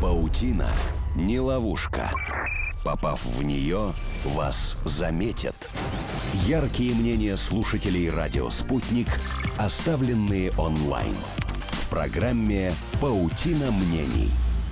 Паутина не ловушка. Попав в нее, вас заметят. Яркие мнения слушателей «Радио Спутник», оставленные онлайн. В программе «Паутина мнений».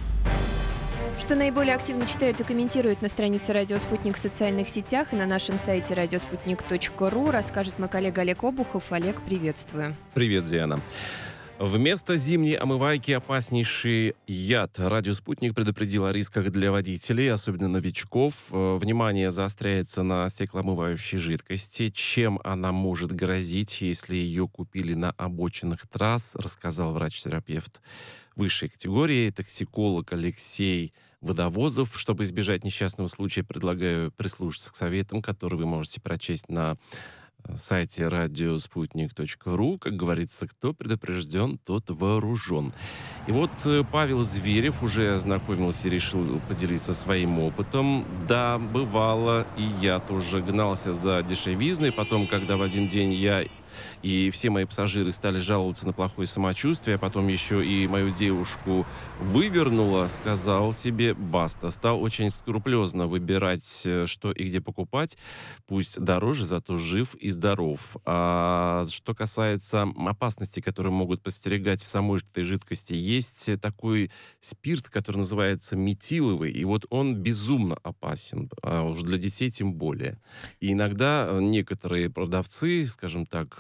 Что наиболее активно читают и комментируют на странице «Радио Спутник» в социальных сетях и на нашем сайте radiosputnik.ru, расскажет мой коллега Олег Обухов. Олег, приветствую. Привет, Диана. Вместо зимней омывайки опаснейший яд. Радио «Спутник» предупредил о рисках для водителей, особенно новичков. Внимание заостряется на стеклоомывающей жидкости. Чем она может грозить, если ее купили на обочинах трасс, рассказал врач-терапевт высшей категории, токсиколог Алексей Водовозов. Чтобы избежать несчастного случая, предлагаю прислушаться к советам, которые вы можете прочесть на сайте radiosputnik.ru. Как говорится, кто предупрежден, тот вооружен. И вот Павел Зверев уже ознакомился и решил поделиться своим опытом. Да, бывало, и я тоже гнался за дешевизной. Потом, когда в один день я и все мои пассажиры стали жаловаться на плохое самочувствие, а потом еще и мою девушку вывернуло, сказал себе баста. Стал очень скрупулезно выбирать, что и где покупать. Пусть дороже, зато жив и здоров. А что касается опасностей, которые могут подстерегать в самой этой жидкости, есть такой спирт, который называется метиловый, и вот он безумно опасен, а уж для детей тем более. И иногда некоторые продавцы, скажем так,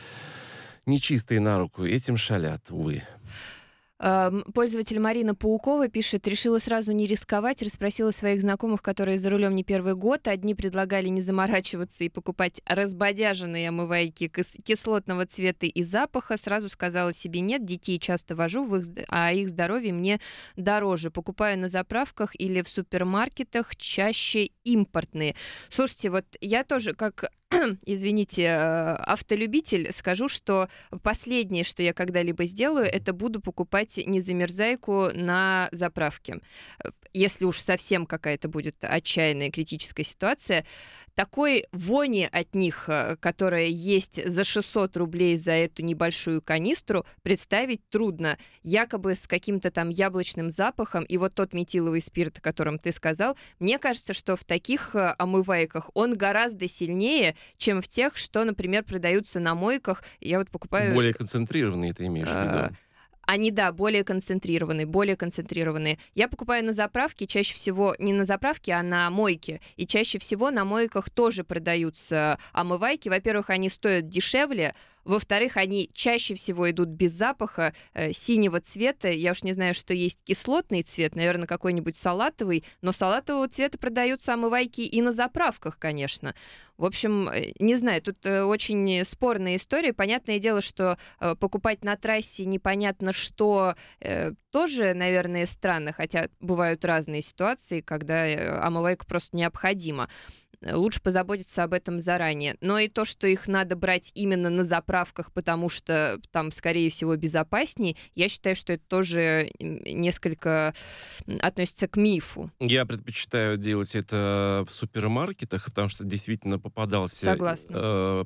нечистые на руку, этим шалят, увы. Пользователь Марина Паукова пишет: решила сразу не рисковать, расспросила своих знакомых, которые за рулем не первый год. Одни предлагали не заморачиваться и покупать разбодяженные омывайки кислотного цвета и запаха. Сразу сказала себе нет, детей часто вожу, а их здоровье мне дороже. Покупаю на заправках или в супермаркетах, чаще импортные. Слушайте, вот я тоже как... извините, автолюбитель, скажу, что последнее, что я когда-либо сделаю, это буду покупать незамерзайку на заправке. Если уж совсем какая-то будет отчаянная критическая ситуация, такой вони от них, которая есть за 600 рублей за эту небольшую канистру, представить трудно. Якобы с каким-то там яблочным запахом. И вот тот метиловый спирт, о котором ты сказал, мне кажется, что в таких омывайках он гораздо сильнее, чем в тех, что, например, продаются на мойках. Я вот покупаю... Более концентрированные, ты имеешь в виду? Они, да, более концентрированные. Я покупаю на заправке, чаще всего не на заправке, а на мойке. И чаще всего на мойках тоже продаются омывайки. Во-первых, они стоят дешевле. Во-вторых, они чаще всего идут без запаха, синего цвета. Я уж не знаю, что есть кислотный цвет, наверное, какой-нибудь салатовый. Но салатового цвета продаются омывайки и на заправках, конечно. В общем, не знаю, тут очень спорная история. Понятное дело, что покупать на трассе непонятно что тоже, наверное, странно, хотя бывают разные ситуации, когда омывайка просто необходима. Лучше позаботиться об этом заранее. Но и то, что их надо брать именно на заправках, потому что там, скорее всего, безопаснее, я считаю, что это тоже несколько относится к мифу. Я предпочитаю делать это в супермаркетах, потому что действительно попадался... Согласна.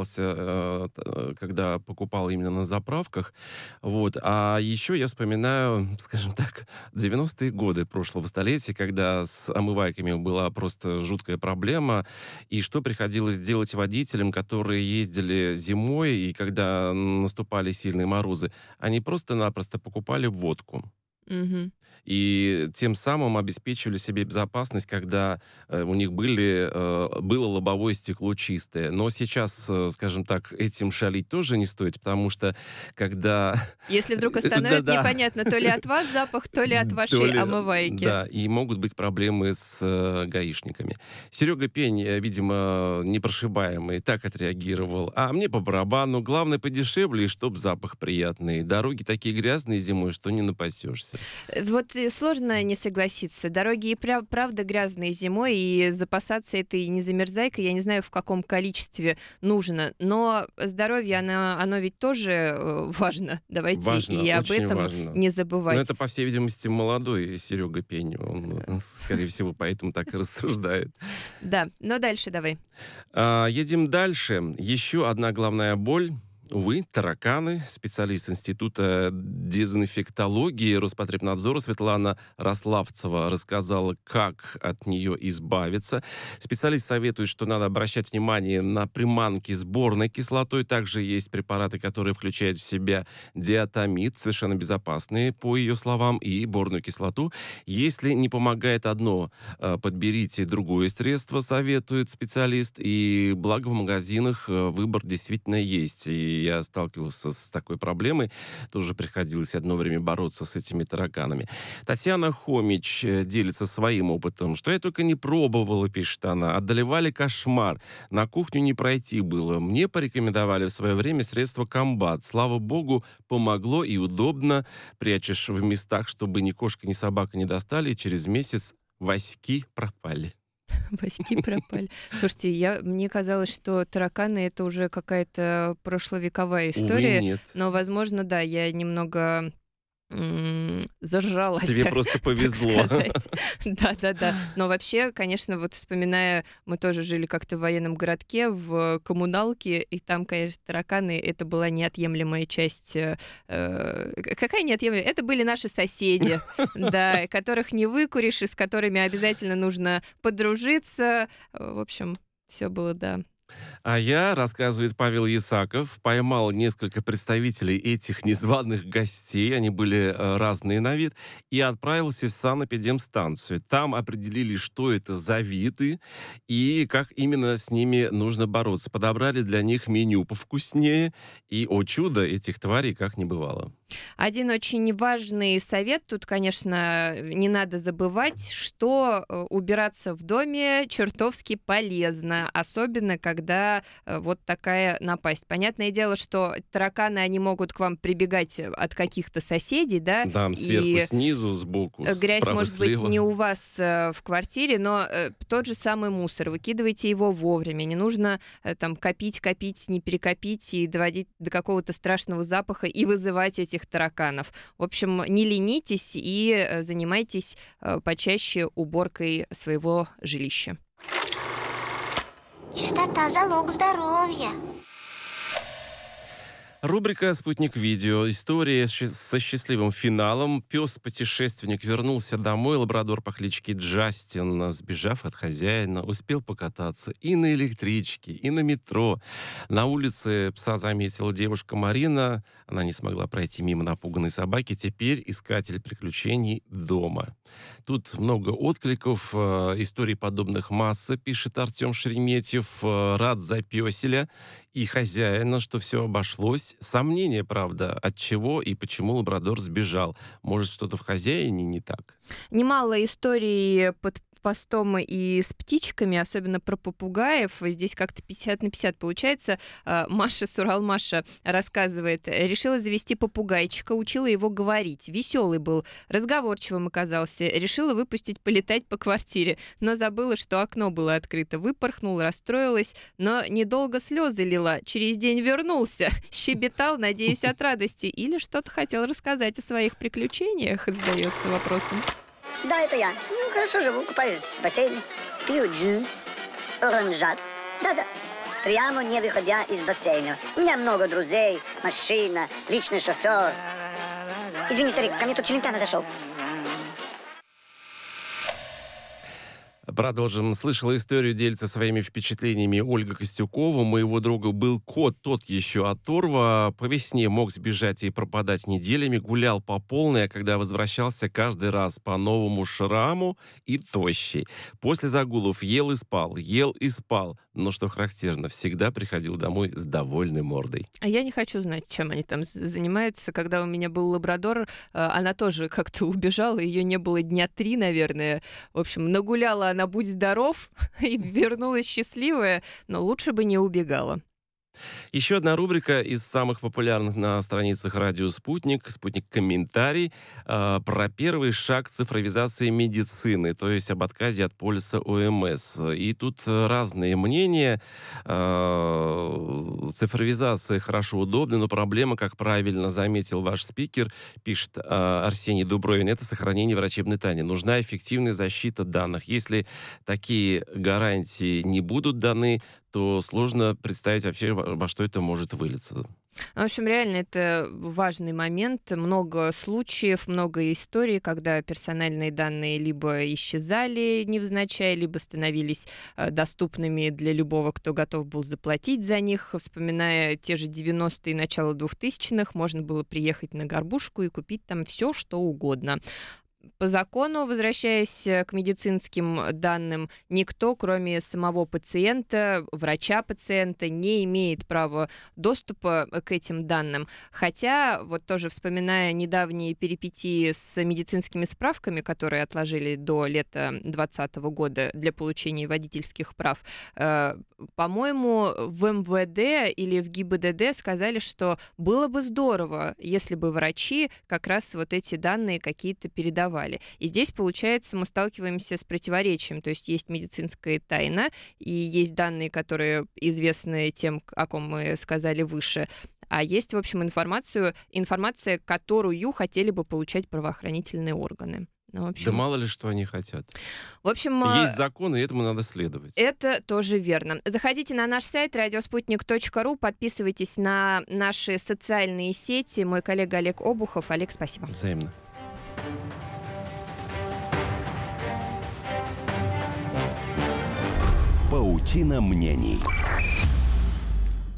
Когда покупал именно на заправках. Вот. А еще я вспоминаю, скажем так, 90-е годы прошлого столетия, когда с омывайками была просто жуткая проблема. И что приходилось делать водителям, которые ездили зимой, и когда наступали сильные морозы, они просто-напросто покупали водку. Угу. И тем самым обеспечивали себе безопасность, когда у них было лобовое стекло чистое. Но сейчас, скажем так, этим шалить тоже не стоит, потому что когда... Если вдруг остановят, непонятно, то ли от вас запах, то ли от вашей омывайки. Да, и могут быть проблемы с гаишниками. Серега Пень, видимо, непрошибаемый, так отреагировал. А мне по барабану. Главное, подешевле, и чтоб запах приятный. Дороги такие грязные зимой, что не напасешься. Вот сложно не согласиться. Дороги и правда грязные зимой, и запасаться этой незамерзайкой, я не знаю, в каком количестве нужно. Но здоровье, оно ведь тоже важно. Давайте важно, и об этом важно. Не забывать. Но это, по всей видимости, молодой Серега Пень. Он, скорее всего, поэтому так и рассуждает. Да, но дальше давай. Едем дальше. Еще одна главная боль. Увы, тараканы. Специалист Института дезинфектологии Роспотребнадзора Светлана Рославцева рассказала, как от нее избавиться. Специалист советует, что надо обращать внимание на приманки с борной кислотой. Также есть препараты, которые включают в себя диатомид, совершенно безопасные, по ее словам, и борную кислоту. Если не помогает одно, подберите другое средство, советует специалист. И благо в магазинах выбор действительно есть. И я сталкивался с такой проблемой. Тоже приходилось одно время бороться с этими тараканами. Татьяна Хомич делится своим опытом. Что я только не пробовала, пишет она. Одолевали кошмар. На кухню не пройти было. Мне порекомендовали в свое время средство Комбат. Слава богу, помогло и удобно. Прячешь в местах, чтобы ни кошка, ни собака не достали. И через месяц васьки пропали. Васьки пропали. Слушайте, мне казалось, что тараканы — это уже какая-то прошловековая история. Увы, нет. Но, возможно, да, я немного зажралась. Тебе просто повезло. Да. Но вообще, конечно, вот вспоминая, мы тоже жили как-то в военном городке, в коммуналке, и там, конечно, тараканы — это была неотъемлемая часть. Какая неотъемлемая? Это были наши соседи, да, которых не выкуришь, и с которыми обязательно нужно подружиться. В общем, все было, да. А я, рассказывает Павел Ясаков, поймал несколько представителей этих незваных гостей, они были разные на вид, и отправился в санэпидемстанцию. Там определили, что это за виды и как именно с ними нужно бороться. Подобрали для них меню повкуснее, и, о чудо, этих тварей как не бывало. Один очень важный совет. Тут, конечно, не надо забывать, что убираться в доме чертовски полезно, особенно когда вот такая напасть. Понятное дело, что тараканы, они могут к вам прибегать от каких-то соседей, да? Да, сверху, снизу, сбоку, грязь справа, может быть слева. не у вас в квартире, но тот же самый мусор. Выкидывайте его вовремя. Не нужно там копить, не перекопить и доводить до какого-то страшного запаха и вызывать этих тараканов. В общем, не ленитесь и занимайтесь почаще уборкой своего жилища. Чистота — залог здоровья. Рубрика «Спутник видео». История со счастливым финалом. Пес-путешественник вернулся домой. Лабрадор по кличке Джастин, сбежав от хозяина, успел покататься и на электричке, и на метро. На улице пса заметила девушка Марина. Она не смогла пройти мимо напуганной собаки. Теперь искатель приключений дома. Тут много откликов. Историй подобных масса, пишет Артем Шереметьев. Рад за песеля и хозяина, что все обошлось. Сомнения, правда, от чего и почему лабрадор сбежал. Может, что-то в хозяине не так? Немало историй под постом и с птичками, особенно про попугаев. Здесь как-то 50/50 получается. Маша Суралмаша рассказывает. Решила завести попугайчика, учила его говорить. Веселый был, разговорчивым оказался. Решила выпустить полетать по квартире, но забыла, что окно было открыто. Выпорхнула, расстроилась, но недолго слезы лила. Через день вернулся. Щебетал, надеюсь, от радости. Или что-то хотел рассказать о своих приключениях, задается вопросом. Да, это я. Ну, хорошо живу, купаюсь в бассейне, пью джус, оранжат. Да-да, прямо не выходя из бассейна. У меня много друзей, машина, личный шофер. Извини, старик, ко мне тут Челентано зашел. Продолжим. Слышала историю, делится своими впечатлениями Ольга Костюкова. У моего друга был кот, тот еще оторва. По весне мог сбежать и пропадать неделями. Гулял по полной, а когда возвращался, каждый раз по новому шраму и тощий. После загулов ел и спал. Но, что характерно, всегда приходил домой с довольной мордой. А я не хочу знать, чем они там занимаются. Когда у меня был лабрадор, она тоже как-то убежала, ее не было дня 3, наверное. В общем, нагуляла она «Будь здоров» и вернулась счастливая, но лучше бы не убегала. Еще одна рубрика из самых популярных на страницах радио «Спутник». «Спутник комментарий» про первый шаг цифровизации медицины, то есть об отказе от полиса ОМС. И тут разные мнения. Цифровизация хорошо, удобна, но проблема, как правильно заметил ваш спикер, пишет Арсений Дубровин, это сохранение врачебной тайны. Нужна эффективная защита данных. Если такие гарантии не будут даны, то сложно представить вообще, во что это может вылиться. В общем, реально это важный момент. Много случаев, много историй, когда персональные данные либо исчезали невзначай, либо становились доступными для любого, кто готов был заплатить за них. Вспоминая те же 90-е и начало 2000-х, можно было приехать на Горбушку и купить там все, что угодно. По закону, возвращаясь к медицинским данным, никто, кроме самого пациента, врача пациента, не имеет права доступа к этим данным. Хотя, вот тоже вспоминая недавние перипетии с медицинскими справками, которые отложили до лета 2020 года для получения водительских прав, по-моему, в МВД или в ГИБДД сказали, что было бы здорово, если бы врачи как раз вот эти данные какие-то передавали. И здесь, получается, мы сталкиваемся с противоречием. То есть есть медицинская тайна, и есть данные, которые известны тем, о ком мы сказали выше. А есть, в общем, информация, которую хотели бы получать правоохранительные органы. Ну, в общем, да мало ли, что они хотят. В общем, есть закон, и этому надо следовать. Это тоже верно. Заходите на наш сайт radiosputnik.ru, подписывайтесь на наши социальные сети. Мой коллега Олег Обухов. Олег, спасибо. Взаимно. Паутина мнений.